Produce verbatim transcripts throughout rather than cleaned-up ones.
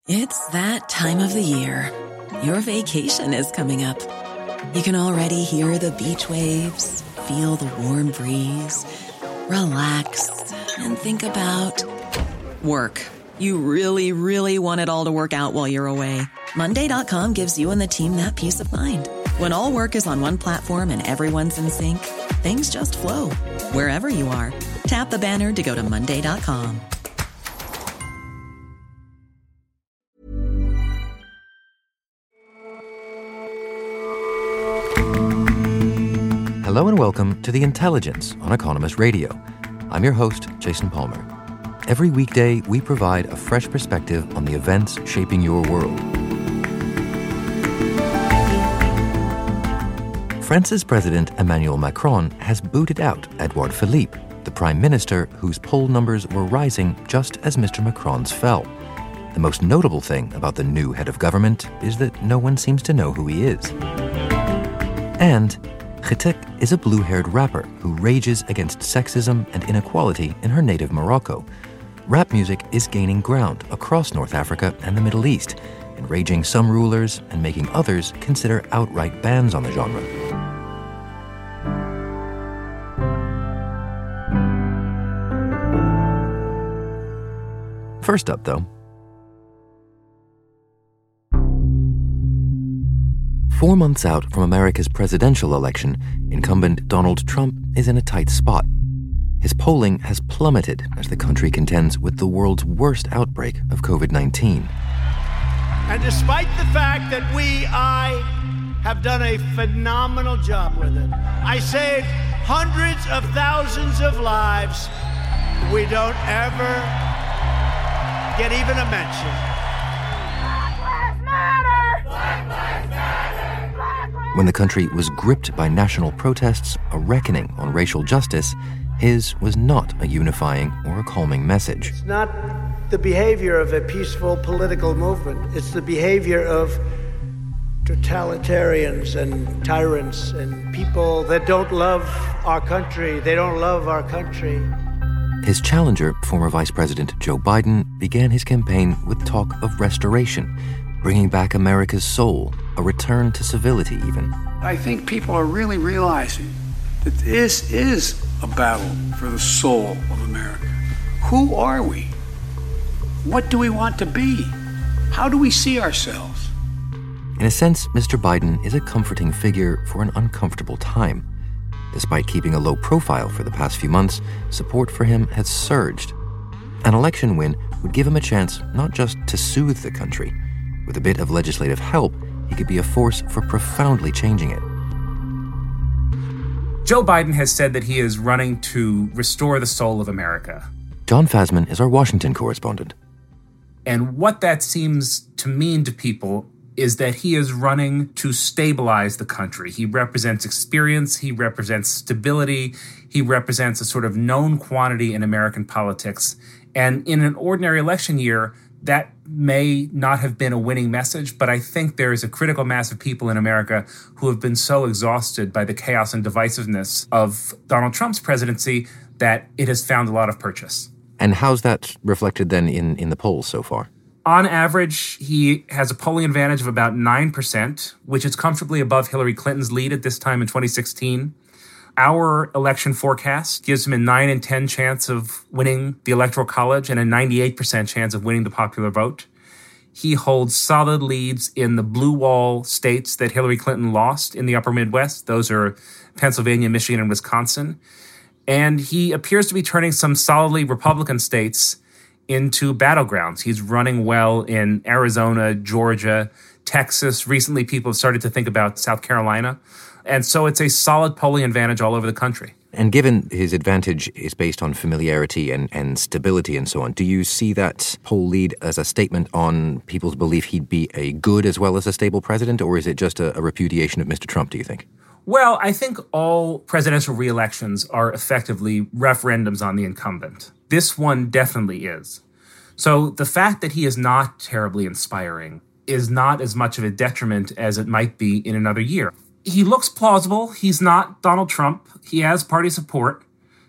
It's that time of the year. Your vacation is coming up. You can already hear the beach waves, feel the warm breeze, relax, and think about work. You really, really want it all to work out while you're away. Monday dot com gives you and the team that peace of mind. When all work is on one platform and everyone's in sync, things just flow. Wherever you are, tap the banner to go to Monday dot com. Hello and welcome to The Intelligence on Economist Radio. I'm your host, Jason Palmer. Every weekday, we provide a fresh perspective on the events shaping your world. France's President Emmanuel Macron has booted out Edouard Philippe, the Prime Minister whose poll numbers were rising just as Mister Macron's fell. The most notable thing about the new head of government is that no one seems to know who he is. And Getek is a blue-haired rapper who rages against sexism and inequality in her native Morocco. Rap music is gaining ground across North Africa and the Middle East, enraging some rulers and making others consider outright bans on the genre. First up, though, Four months out from America's presidential election, incumbent Donald Trump is in a tight spot. His polling has plummeted as the country contends with the world's worst outbreak of covid nineteen. And despite the fact that we, I, have done a phenomenal job with it, I saved hundreds of thousands of lives, we don't ever get even a mention. Black Lives Matter! Black Lives Matter! When the country was gripped by national protests, a reckoning on racial justice, his was not a unifying or a calming message. It's not the behavior of a peaceful political movement. It's the behavior of totalitarians and tyrants and people that don't love our country. They don't love our country. His challenger, former Vice President Joe Biden, began his campaign with talk of restoration, bringing back America's soul, a return to civility even. I think people are really realizing that this is a battle for the soul of America. Who are we? What do we want to be? How do we see ourselves? In a sense, Mister Biden is a comforting figure for an uncomfortable time. Despite keeping a low profile for the past few months, support for him has surged. An election win would give him a chance not just to soothe the country. With a bit of legislative help, he could be a force for profoundly changing it. Joe Biden has said that he is running to restore the soul of America. John Fasman is our Washington correspondent. And what that seems to mean to people is that he is running to stabilize the country. He represents experience, he represents stability, he represents a sort of known quantity in American politics. And in an ordinary election year, that may not have been a winning message, but I think there is a critical mass of people in America who have been so exhausted by the chaos and divisiveness of Donald Trump's presidency that it has found a lot of purchase. And how's that reflected then in, in the polls so far? On average, he has a polling advantage of about nine percent, which is comfortably above Hillary Clinton's lead at this time in twenty sixteen. Our election forecast gives him a nine in ten chance of winning the Electoral College and a ninety-eight percent chance of winning the popular vote. He holds solid leads in the blue wall states that Hillary Clinton lost in the upper Midwest. Those are Pennsylvania, Michigan, and Wisconsin. And he appears to be turning some solidly Republican states into battlegrounds. He's running well in Arizona, Georgia, Texas. Recently, people have started to think about South Carolina. And so it's a solid polling advantage all over the country. And given his advantage is based on familiarity and, and stability and so on, do you see that poll lead as a statement on people's belief he'd be a good as well as a stable president, or is it just a, a repudiation of Mister Trump, do you think? Well, I think all presidential re-elections are effectively referendums on the incumbent. This one definitely is. So the fact that he is not terribly inspiring is not as much of a detriment as it might be in another year. He looks plausible. He's not Donald Trump. He has party support.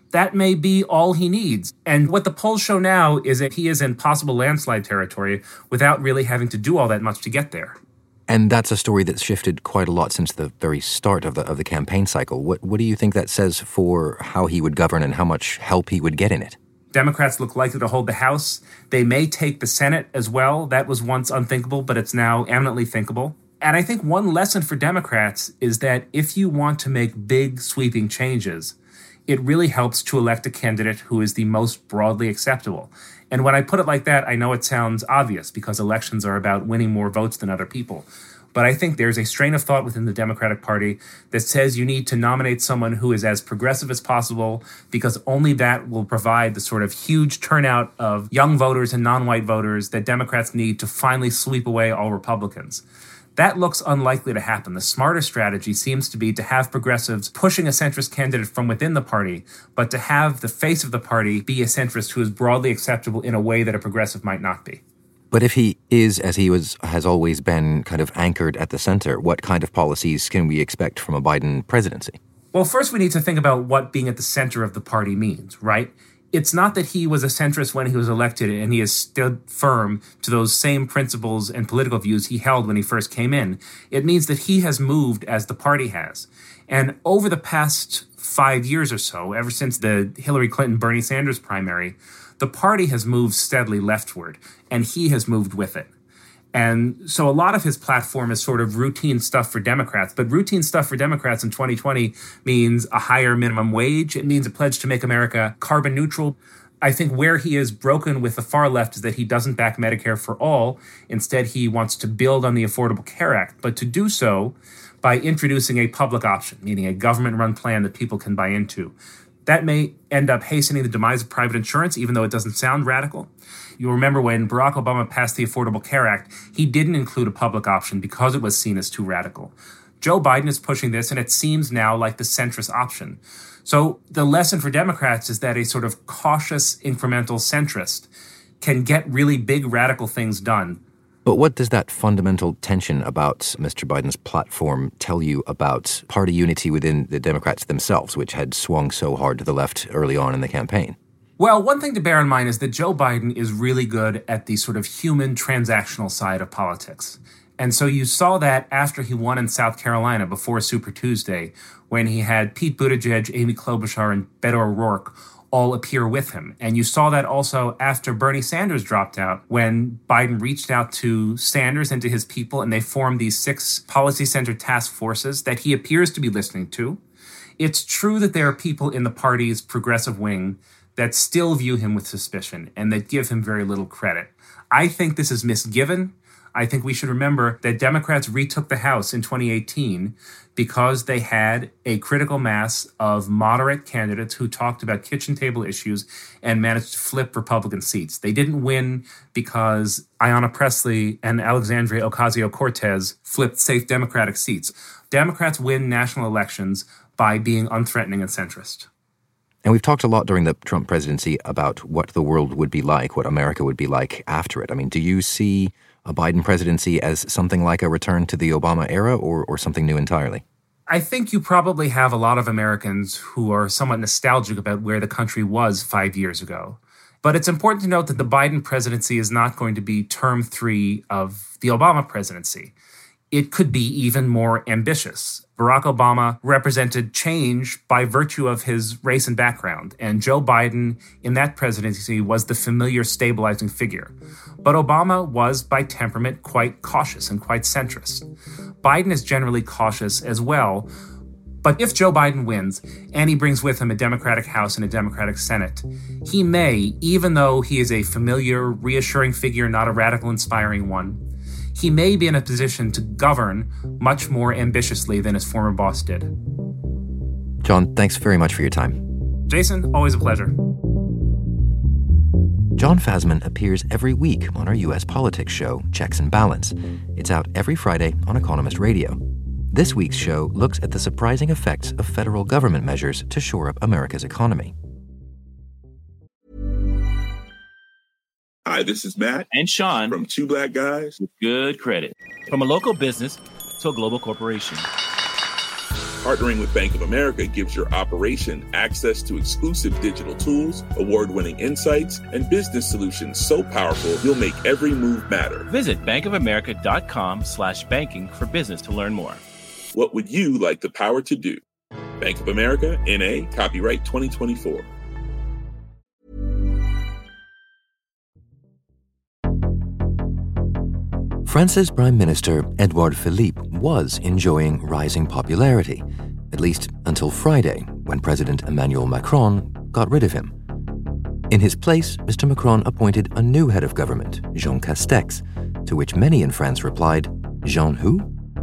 that may be all he needs. And what the polls show now is that he is in possible landslide territory without really having to do all that much to get there. And that's a story that's shifted quite a lot since the very start of the of the campaign cycle. What what do you think that says for how he would govern and how much help he would get in it? Democrats look likely to hold the House. They may take the Senate as well. That was once unthinkable, but it's now eminently thinkable. And I think one lesson for Democrats is that if you want to make big, sweeping changes, it really helps to elect a candidate who is the most broadly acceptable. And when I put it like that, I know it sounds obvious because elections are about winning more votes than other people. But I think there's a strain of thought within the Democratic Party that says you need to nominate someone who is as progressive as possible because only that will provide the sort of huge turnout of young voters and non-white voters that Democrats need to finally sweep away all Republicans. That looks unlikely to happen. The smarter strategy seems to be to have progressives pushing a centrist candidate from within the party, but to have the face of the party be a centrist who is broadly acceptable in a way that a progressive might not be. But if he is, as he was, has always been, kind of anchored at the center, what kind of policies can we expect from a Biden presidency? Well, first we need to think about what being at the center of the party means, right? It's not that he was a centrist when he was elected and he has stood firm to those same principles and political views he held when he first came in. It means that he has moved as the party has. And over the past five years or so, ever since the Hillary Clinton-Bernie Sanders primary, the party has moved steadily leftward, and he has moved with it. And so a lot of his platform is sort of routine stuff for Democrats. But routine stuff for Democrats in twenty twenty means a higher minimum wage. It means a pledge to make America carbon neutral. I think where he is broken with the far left is that he doesn't back Medicare for all. Instead, he wants to build on the Affordable Care Act, but to do so by introducing a public option, meaning a government-run plan that people can buy into. That may end up hastening the demise of private insurance, even though it doesn't sound radical. You'll remember when Barack Obama passed the Affordable Care Act, he didn't include a public option because it was seen as too radical. Joe Biden is pushing this, and it seems now like the centrist option. So the lesson for Democrats is that a sort of cautious, incremental centrist can get really big, radical things done. But what does that fundamental tension about Mister Biden's platform tell you about party unity within the Democrats themselves, which had swung so hard to the left early on in the campaign? Well, one thing to bear in mind is that Joe Biden is really good at the sort of human transactional side of politics. And so you saw that after he won in South Carolina before Super Tuesday, when he had Pete Buttigieg, Amy Klobuchar, and Beto O'Rourke all appear with him. And you saw that also after Bernie Sanders dropped out, when Biden reached out to Sanders and to his people, and they formed these six policy-centered task forces that he appears to be listening to. It's true that there are people in the party's progressive wing that still view him with suspicion and that give him very little credit. I think this is misgiven. I think we should remember that Democrats retook the House in twenty eighteen because they had a critical mass of moderate candidates who talked about kitchen table issues and managed to flip Republican seats. They didn't win because Ayanna Pressley and Alexandria Ocasio-Cortez flipped safe Democratic seats. Democrats win national elections by being unthreatening and centrist. And we've talked a lot during the Trump presidency about what the world would be like, what America would be like after it. I mean, do you see a Biden presidency as something like a return to the Obama era or, or something new entirely? I think you probably have a lot of Americans who are somewhat nostalgic about where the country was five years ago. But it's important to note that the Biden presidency is not going to be term three of the Obama presidency. It could be even more ambitious. Barack Obama represented change by virtue of his race and background, and Joe Biden in that presidency was the familiar stabilizing figure. But Obama was, by temperament, quite cautious and quite centrist. Biden is generally cautious as well, but if Joe Biden wins, and he brings with him a Democratic House and a Democratic Senate, he may, even though he is a familiar, reassuring figure, not a radical, inspiring one, he may be in a position to govern much more ambitiously than his former boss did. John, thanks very much for your time. Jason, always a pleasure. Jon Fasman appears every week on our U S politics show, Checks and Balance. It's out every Friday on Economist Radio. This week's show looks at the surprising effects of federal government measures to shore up America's economy. Hi, this is Matt and Sean from Two Black Guys with Good Credit. From a local business to a global corporation, Partnering with Bank of America gives your operation access to exclusive digital tools, award-winning insights, and business solutions so powerful you'll make every move matter. Visit bankofamerica.com slash banking for business to learn more. What would you like the power to do? Bank of America, N A, copyright twenty twenty-four. France's Prime Minister, Edouard Philippe, was enjoying rising popularity, at least until Friday, when President Emmanuel Macron got rid of him. In his place, Mister Macron appointed a new head of government, Jean Castex, to which many in France replied, Jean who?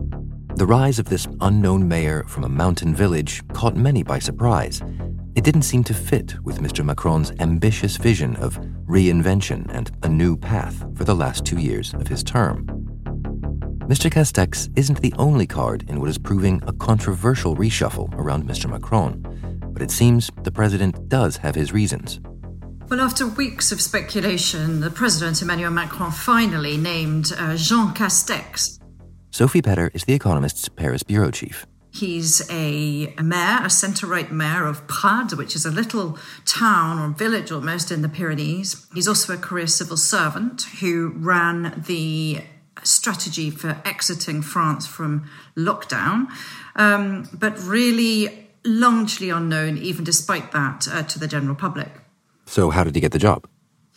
The rise of this unknown mayor from a mountain village caught many by surprise. It didn't seem to fit with Mister Macron's ambitious vision of reinvention and a new path for the last two years of his term. Mister Castex isn't the only card in what is proving a controversial reshuffle around Mister Macron, but it seems the president does have his reasons. Well, after weeks of speculation, the president, Emmanuel Macron, finally named uh, Jean Castex. Sophie Petter is The Economist's Paris bureau chief. He's a mayor, a centre-right mayor of Prades, which is a little town or village almost in the Pyrenees. He's also a career civil servant who ran the strategy for exiting France from lockdown, um, but really largely unknown, even despite that, uh, to the general public. So how did he get the job?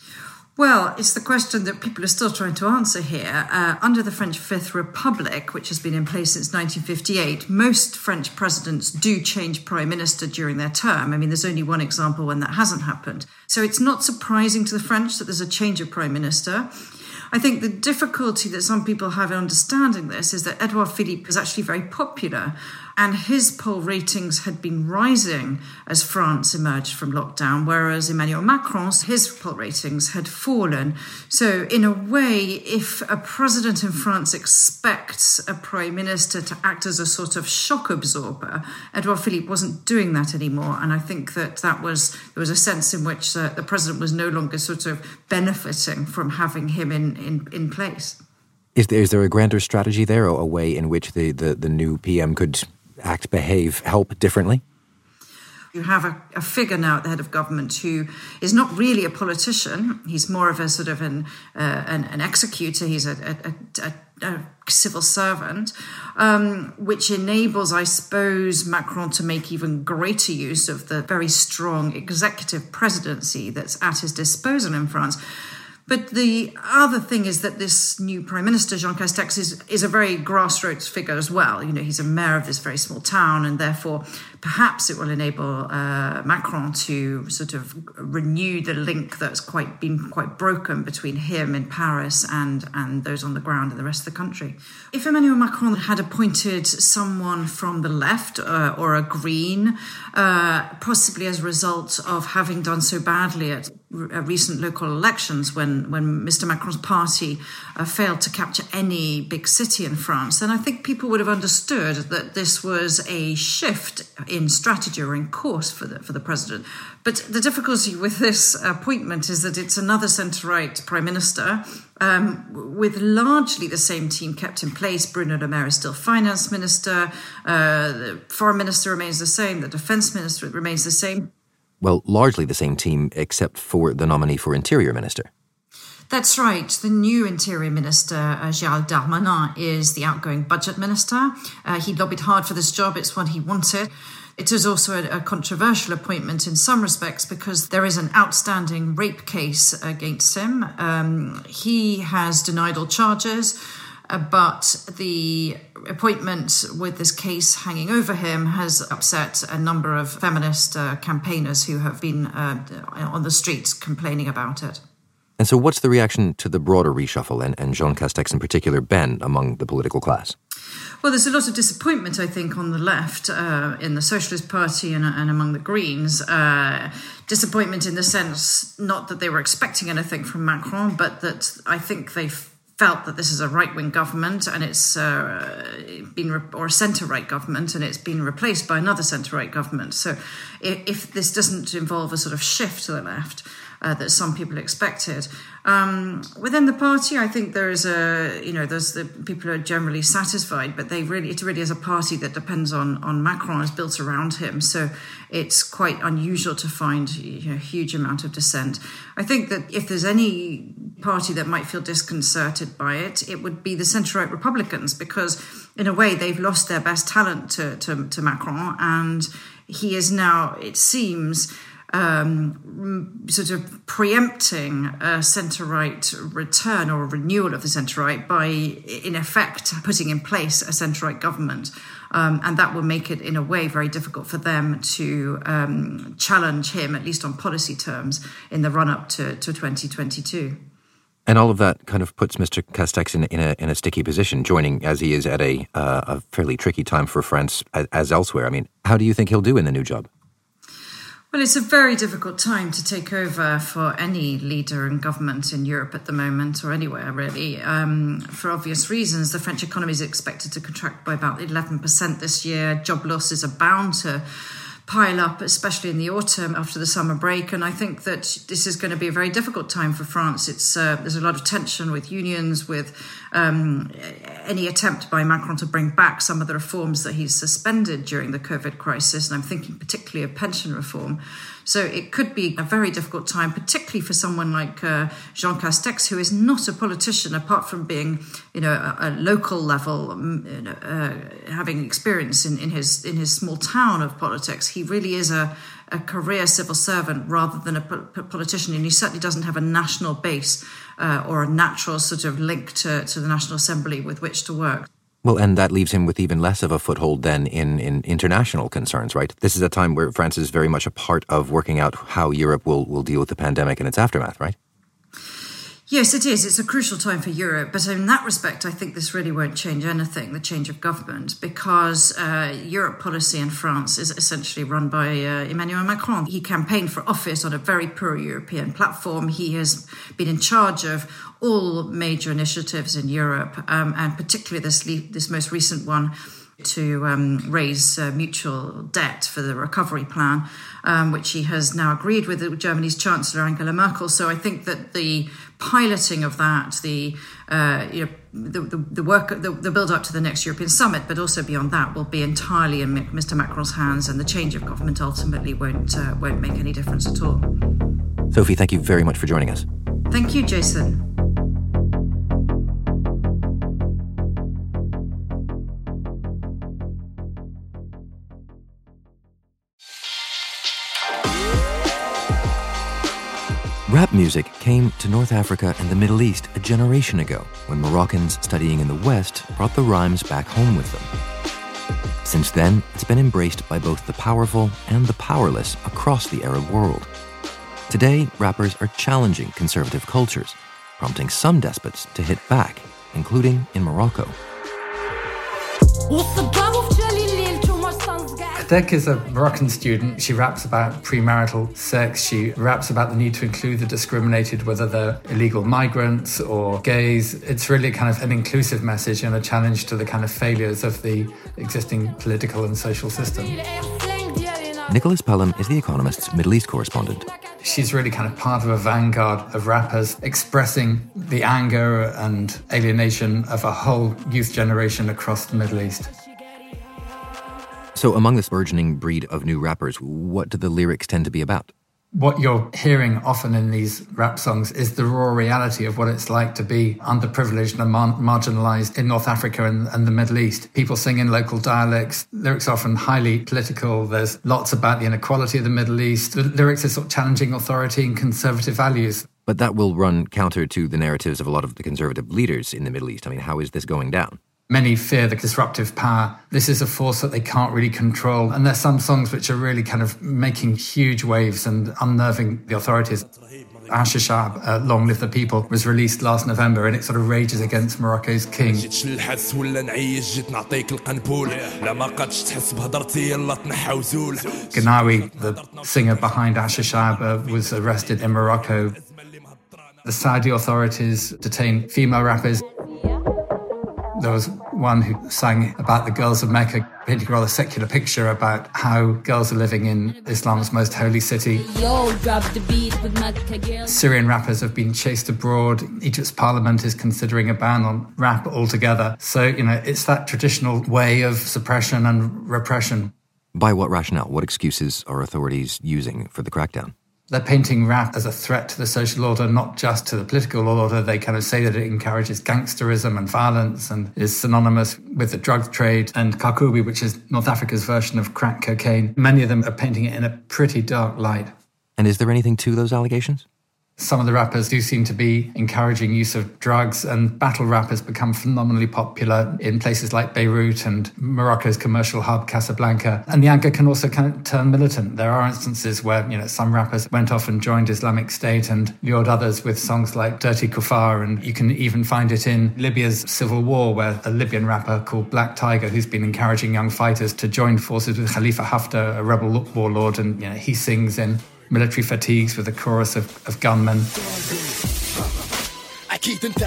Well, it's the question that people are still trying to answer here. Uh, under the French Fifth Republic, which has been in place since nineteen fifty-eight, most French presidents do change prime minister during their term. I mean, there's only one example when that hasn't happened. So it's not surprising to the French that there's a change of prime minister. I think the difficulty that some people have in understanding this is that Edouard Philippe is actually very popular, and his poll ratings had been rising as France emerged from lockdown, whereas Emmanuel Macron's, his poll ratings had fallen. So in a way, if a president in France expects a prime minister to act as a sort of shock absorber, Edouard Philippe wasn't doing that anymore. And I think that that was, there was a sense in which uh, the president was no longer sort of benefiting from having him in, in, in place. Is there, is there a grander strategy there, or a way in which the, the, the new P M could act, behave, help differently? You have a, a figure now at the head of government who is not really a politician. He's more of a sort of an uh, an, an executor. He's a, a, a, a civil servant, um, which enables, I suppose, Macron to make even greater use of the very strong executive presidency that's at his disposal in France. But the other thing is that this new Prime Minister, Jean Castex, is, is a very grassroots figure as well. You know, he's a mayor of this very small town, and therefore perhaps it will enable uh, Macron to sort of renew the link that's quite been quite broken between him in Paris and, and those on the ground in the rest of the country. If Emmanuel Macron had appointed someone from the left uh, or a Green, uh, possibly as a result of having done so badly at recent local elections when, when Mister Macron's party uh, failed to capture any big city in France, then I think people would have understood that this was a shift in strategy or in course for the, for the president. But the difficulty with this appointment is that it's another centre-right prime minister um, with largely the same team kept in place. Bruno Le Maire is still finance minister. Uh, the foreign minister remains the same. The defence minister remains the same. Well, largely the same team, except for the nominee for Interior Minister. That's right. The new Interior Minister, uh, Gérald Darmanin, is the outgoing Budget Minister. Uh, he lobbied hard for this job. It's what he wanted. It is also a, a controversial appointment in some respects because there is an outstanding rape case against him. Um, he has denied all charges. Uh, but the appointment with this case hanging over him has upset a number of feminist uh, campaigners who have been uh, on the streets complaining about it. And so what's the reaction to the broader reshuffle and, and Jean Castex in particular been among the political class? Well, there's a lot of disappointment, I think, on the left, uh, in the Socialist Party and, and among the Greens. Uh, disappointment in the sense, not that they were expecting anything from Macron, but that I think they've felt that this is a right-wing government and it's uh, been, re- or a centre-right government, and it's been replaced by another centre-right government. So if, if this doesn't involve a sort of shift to the left, uh, that some people expected. Um, within the party, I think there is a, you know, there's the people are generally satisfied, but they really, it really is a party that depends on on Macron, is built around him. So it's quite unusual to find, you know, a huge amount of dissent. I think that if there's any party that might feel disconcerted by it, it would be the centre-right Republicans, because in a way they've lost their best talent to, to, to Macron, and he is now, it seems, um, sort of preempting a centre-right return or a renewal of the centre-right by, in effect, putting in place a centre-right government. Um, and that will make it, in a way, very difficult for them to um, challenge him, at least on policy terms, in the run-up to, to twenty twenty-two. And all of that kind of puts Mister Castex in, in, a, in a sticky position, joining, as he is, at a, uh, a fairly tricky time for France, as, as elsewhere. I mean, how do you think he'll do in the new job? Well, it's a very difficult time to take over for any leader in government in Europe at the moment, or anywhere really. Um, for obvious reasons, the French economy is expected to contract by about eleven percent this year. Job losses are bound to pile up, especially in the autumn after the summer break. And I think that this is going to be a very difficult time for France. It's uh, there's a lot of tension with unions, with um, any attempt by Macron to bring back some of the reforms that he's suspended during the COVID crisis. And I'm thinking particularly of pension reform. So it could be a very difficult time, particularly for someone like uh, Jean Castex, who is not a politician, apart from being, you know, a, a local level, um, uh, having experience in, in his in his small town of politics. He really is a, a career civil servant rather than a po- politician, and he certainly doesn't have a national base uh, or a natural sort of link to, to the National Assembly with which to work. Well, and that leaves him with even less of a foothold than in, in international concerns, right? This is a time where France is very much a part of working out how Europe will, will deal with the pandemic and its aftermath, right? Yes, it is. It's a crucial time for Europe. But in that respect, I think this really won't change anything, the change of government, because uh, Europe policy in France is essentially run by uh, Emmanuel Macron. He campaigned for office on a very pro-European platform. He has been in charge of all major initiatives in Europe, um, and particularly this le- this most recent one to um, raise uh, mutual debt for the recovery plan, um, which he has now agreed with Germany's Chancellor Angela Merkel. So I think that the piloting of that, the uh, you know the, the, the work, the, the build up to the next European summit, but also beyond that, will be entirely in Mister Macron's hands, and the change of government ultimately won't uh, won't make any difference at all. Sophie, thank you very much for joining us. Thank you, Jason. Rap music came to North Africa and the Middle East a generation ago, when Moroccans studying in the West brought the rhymes back home with them. Since then, it's been embraced by both the powerful and the powerless across the Arab world. Today, rappers are challenging conservative cultures, prompting some despots to hit back, including in Morocco. Dek is a Moroccan student. She raps about premarital sex. She raps about the need to include the discriminated, whether they're illegal migrants or gays. It's really kind of an inclusive message and a challenge to the kind of failures of the existing political and social system. Nicholas Pelham is The Economist's Middle East correspondent. She's really kind of part of a vanguard of rappers expressing the anger and alienation of a whole youth generation across the Middle East. So among this burgeoning breed of new rappers, what do the lyrics tend to be about? What you're hearing often in these rap songs is the raw reality of what it's like to be underprivileged and mar- marginalised in North Africa and, and the Middle East. People sing in local dialects. Lyrics are often highly political. There's lots about the inequality of the Middle East. The lyrics are sort of challenging authority and conservative values. But that will run counter to the narratives of a lot of the conservative leaders in the Middle East. I mean, how is this going down? Many fear the disruptive power. This is a force that they can't really control. And there's some songs which are really kind of making huge waves and unnerving the authorities. Asha Shab, uh, Long Live the People, was released last November, and it sort of rages against Morocco's king. Gnawi, the singer behind Asha Shab, uh, was arrested in Morocco. The Saudi authorities detain female rappers. There was one who sang about the girls of Mecca, painting a rather secular picture about how girls are living in Islam's most holy city. Syrian rappers have been chased abroad. Egypt's parliament is considering a ban on rap altogether. So, you know, it's that traditional way of suppression and repression. By what rationale? What excuses are authorities using for the crackdown? They're painting rap as a threat to the social order, not just to the political order. They kind of say that it encourages gangsterism and violence and is synonymous with the drug trade. And Kakubi, which is North Africa's version of crack cocaine, many of them are painting it in a pretty dark light. And is there anything to those allegations? Some of the rappers do seem to be encouraging use of drugs, and battle rap has become phenomenally popular in places like Beirut and Morocco's commercial hub, Casablanca. And the anger can also kind of turn militant. There are instances where, you know, some rappers went off and joined Islamic State and lured others with songs like Dirty Kuffar. And you can even find it in Libya's civil war, where a Libyan rapper called Black Tiger, who's been encouraging young fighters to join forces with Khalifa Haftar, a rebel warlord, and, you know, he sings in military fatigues with a chorus of, of gunmen. I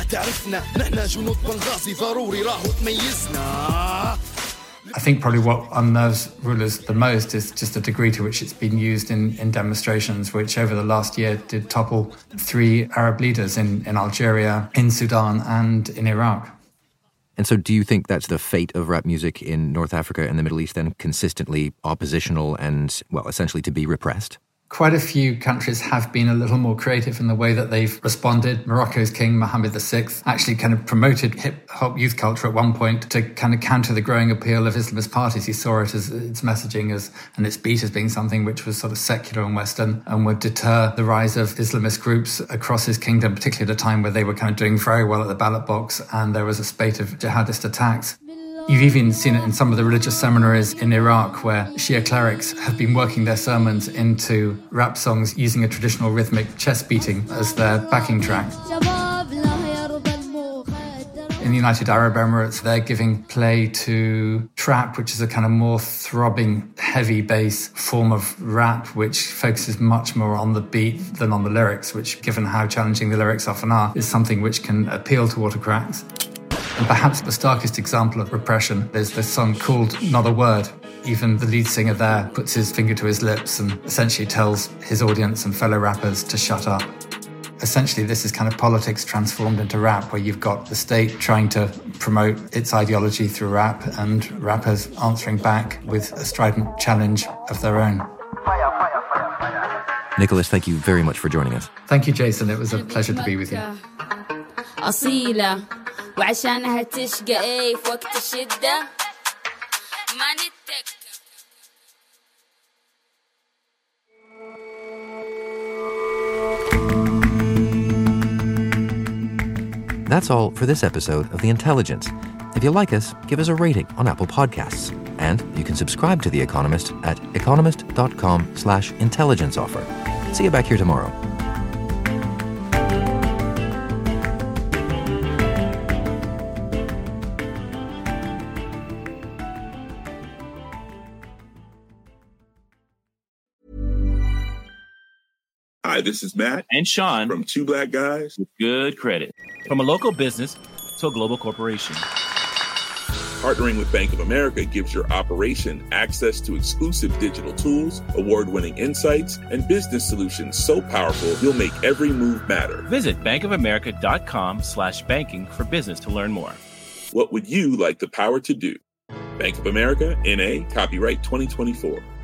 think probably what unnerves rulers the most is just the degree to which it's been used in, in demonstrations, which over the last year did topple three Arab leaders in, in Algeria, in Sudan, and in Iraq. And so do you think that's the fate of rap music in North Africa and the Middle East, then, consistently oppositional and, well, essentially to be repressed? Quite a few countries have been a little more creative in the way that they've responded. Morocco's king, Mohammed the Sixth, actually kind of promoted hip-hop youth culture at one point to kind of counter the growing appeal of Islamist parties. He saw it as its messaging as and its beat as being something which was sort of secular and Western and would deter the rise of Islamist groups across his kingdom, particularly at a time where they were kind of doing very well at the ballot box and there was a spate of jihadist attacks. You've even seen it in some of the religious seminaries in Iraq where Shia clerics have been working their sermons into rap songs using a traditional rhythmic chest beating as their backing track. In the United Arab Emirates, they're giving play to trap, which is a kind of more throbbing, heavy bass form of rap, which focuses much more on the beat than on the lyrics, which, given how challenging the lyrics often are, is something which can appeal to autocrats. And perhaps the starkest example of repression is this song called Not a Word. Even the lead singer there puts his finger to his lips and essentially tells his audience and fellow rappers to shut up. Essentially, this is kind of politics transformed into rap, where you've got the state trying to promote its ideology through rap and rappers answering back with a strident challenge of their own. Nicholas, thank you very much for joining us. Thank you, Jason. It was a pleasure to be with you. وعشانها تشقى ايه في وقت الشدة ما نتك. That's all for this episode of The Intelligence. If you like us, give us a rating on Apple Podcasts. And you can subscribe to The Economist at economist.com slash intelligence offer. See you back here tomorrow. Hi, this is Matt and Sean from Two Black Guys with Good Credit. From a local business to a global corporation. Partnering with Bank of America gives your operation access to exclusive digital tools, award-winning insights, and business solutions so powerful you'll make every move matter. Visit bankofamerica.com slash banking for business to learn more. What would you like the power to do? Bank of America, N A, copyright twenty twenty-four.